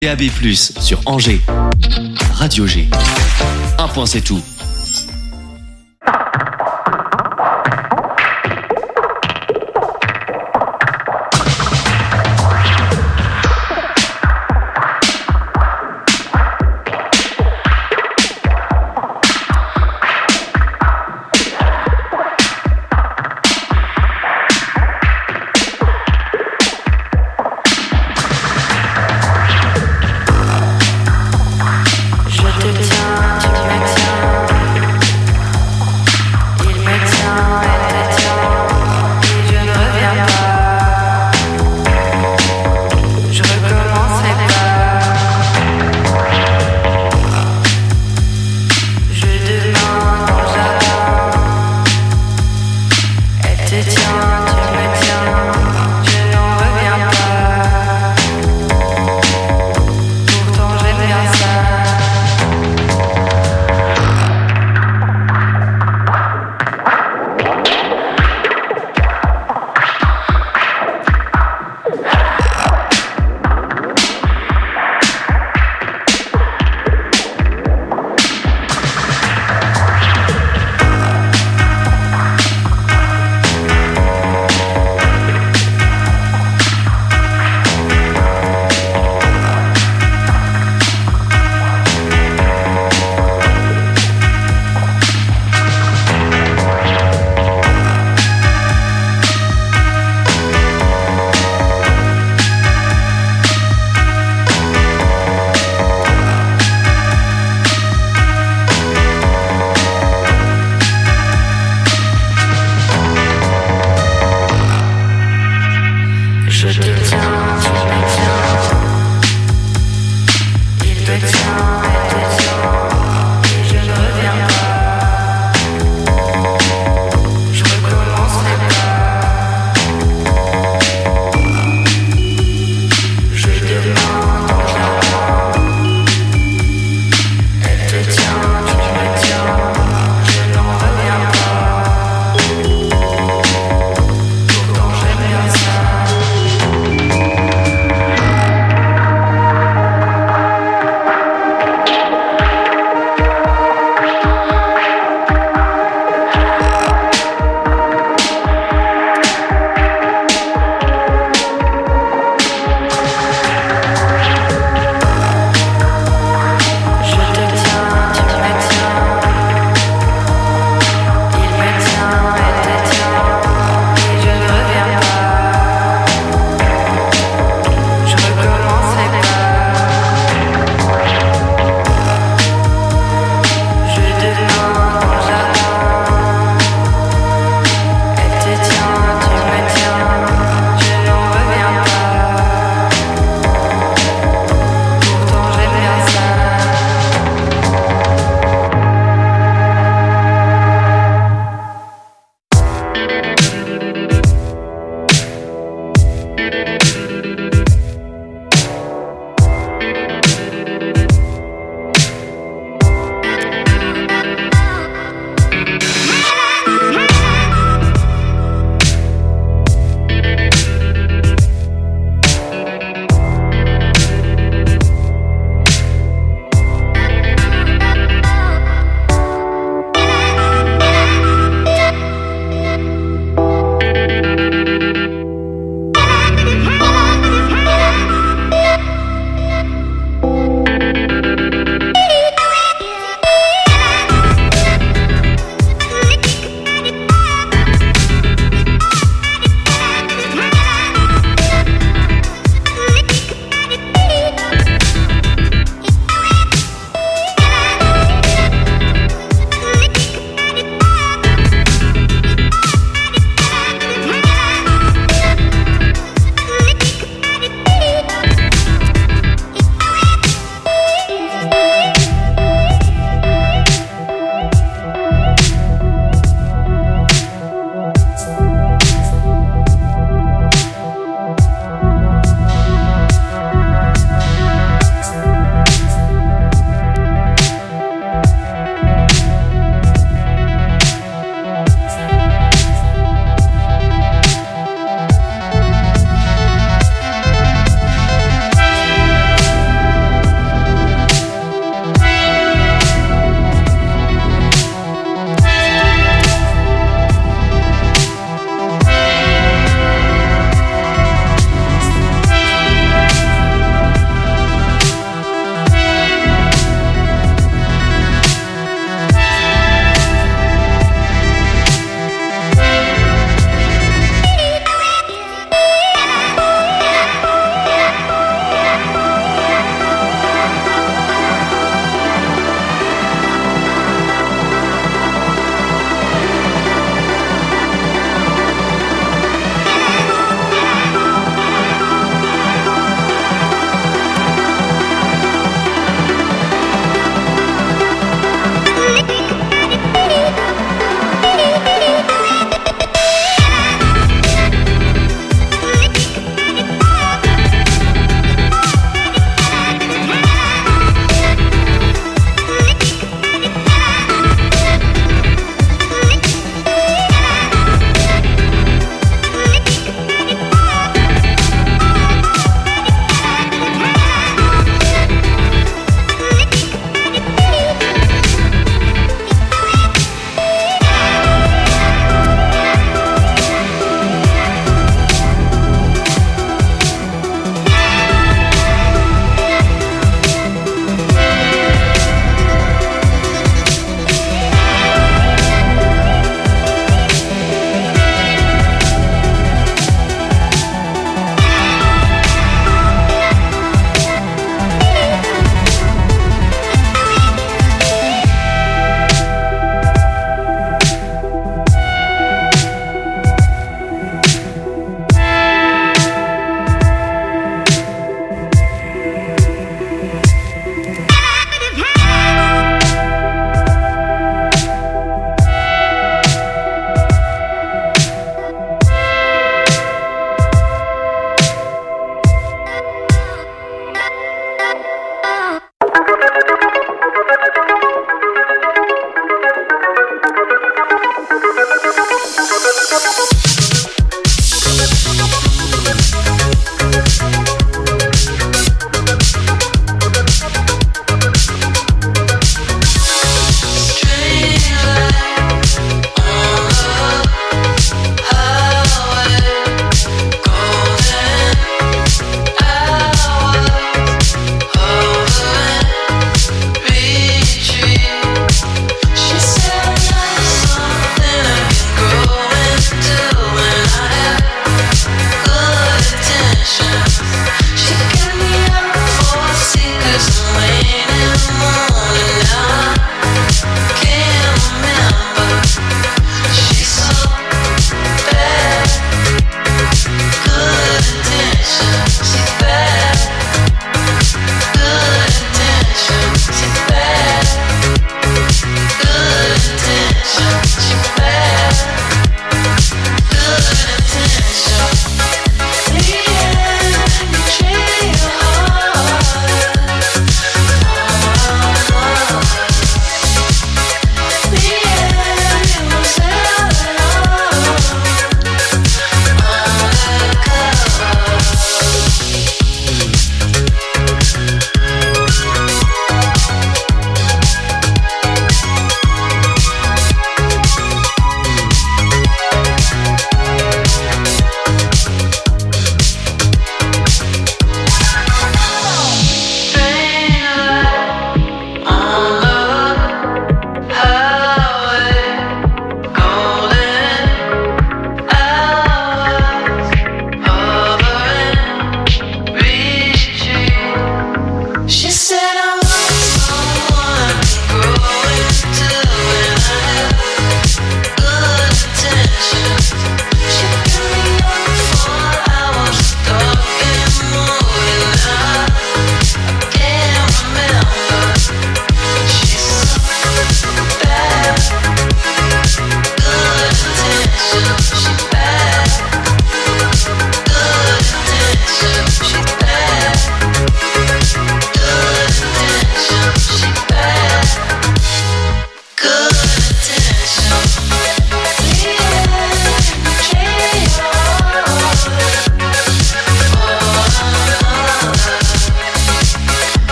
DAB+, sur Angers. Radio G. Un point, c'est tout.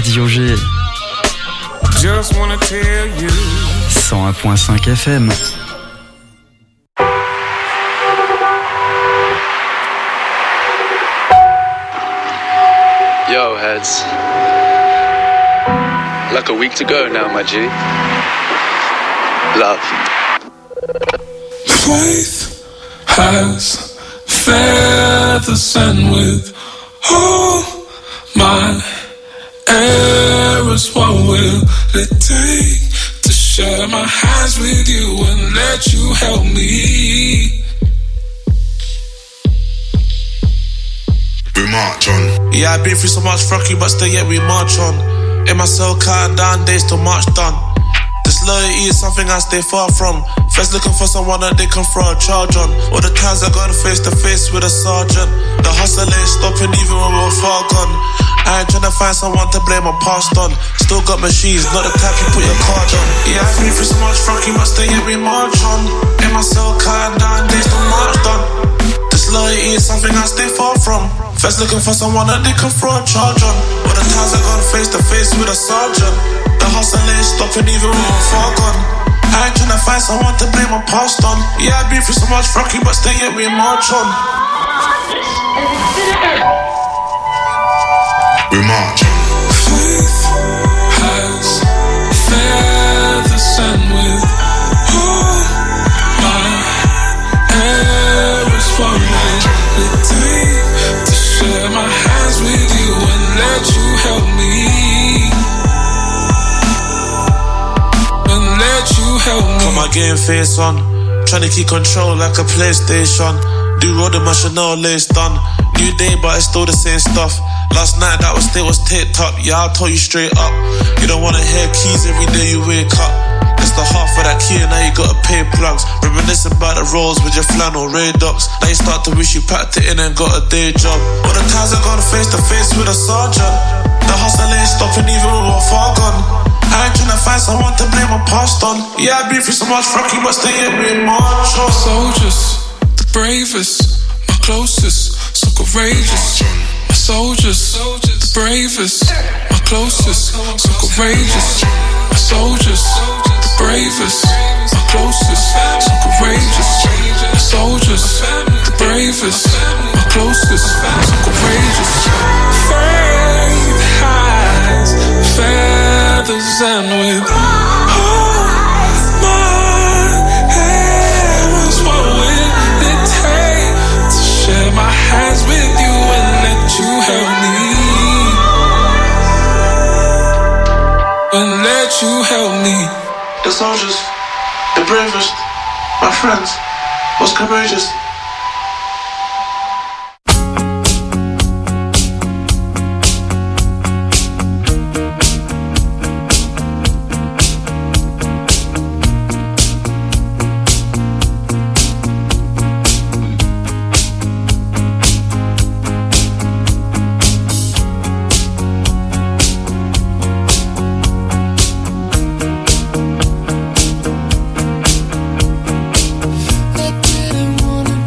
Radio G. Just wanna tell you. 101.5 FM. Yo, heads. Like a week to go now, my G. Love. Faith has feathers, and with all my errors, what will it take to share my hands with you and let you help me? We march on. Yeah, I've been through so much fucking, but still yet we march on. In my cell, counting down days till March done. Disloyalty is something I stay far from. First looking for someone that they can throw a charge on. All the times I gone face to face with a sergeant. The hustle ain't stopping even when we're far gone. I ain't tryna find someone to blame my past on. Still got machines, not the type you put your card on. Yeah, I've been through so much fucking, but still yet we march on. In my cell, counting down days till March done. Disloyalty is something I stay far from. First looking for someone that they can throw a charge on. All the times I gone face to face with a sergeant. The hustle ain't stopping even when we're far gone. I ain't tryna find someone to blame my past on. Yeah, I've been through so much fucking, but still yet we march on. We march on. Faith has feathers, and with all my errors, what will it take to share my hands with you and let you help me? And let you help me. Got my game face on, tryna keep control like a PlayStation. Do road and my Chanel lace done. New day, but it's still the same stuff. Last night that was still taped up. Yeah, I'll tell you straight up. You don't wanna hear keys every day you wake up. It's the half of that key and now you gotta pay plugs. Reminiscing about the rolls with your flannel Radox. Now you start to wish you packed it in and got a day job. All the times I gone face to face with a sergeant. The hustle ain't stopping even when we're far gone. I ain't tryna find someone to blame my past on. Yeah, I've been through so much fucking, but still yet we march on. Soldiers, the bravest, my closest, so courageous. My soldiers, the bravest, my closest, so courageous. My soldiers, the bravest, my closest, so courageous. My soldiers, the bravest, my closest, so courageous. Faith has feathers, and with all my errors, what will it take to share my hands with you and let you help me? And let you help me. The soldiers, the bravest, my friends, most courageous. I didn't wanna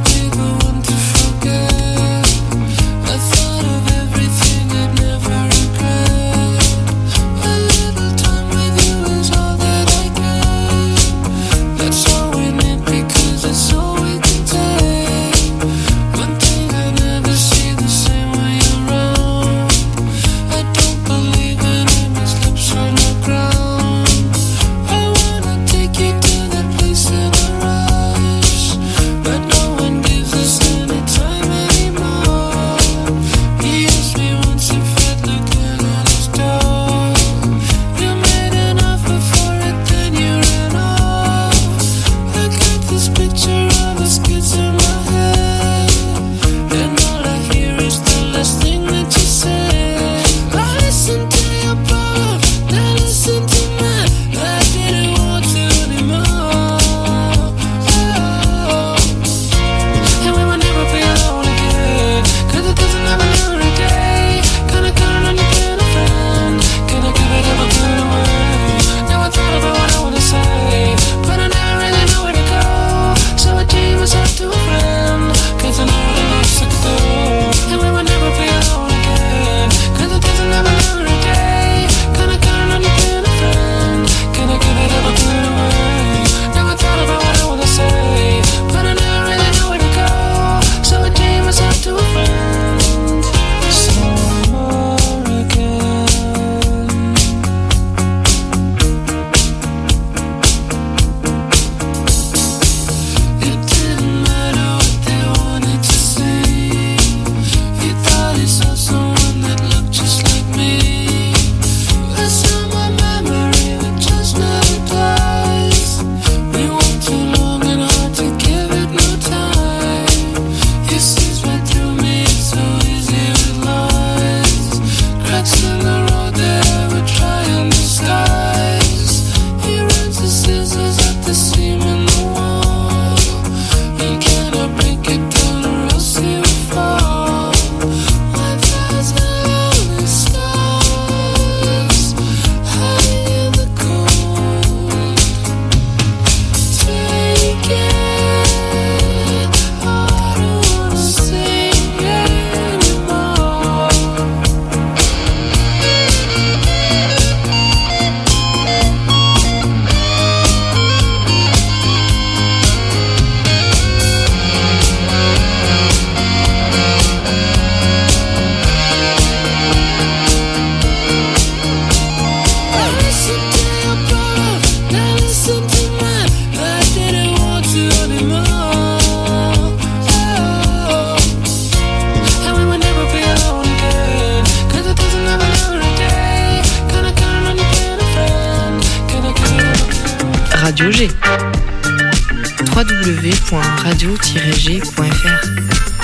Radio G. www.radio-g.fr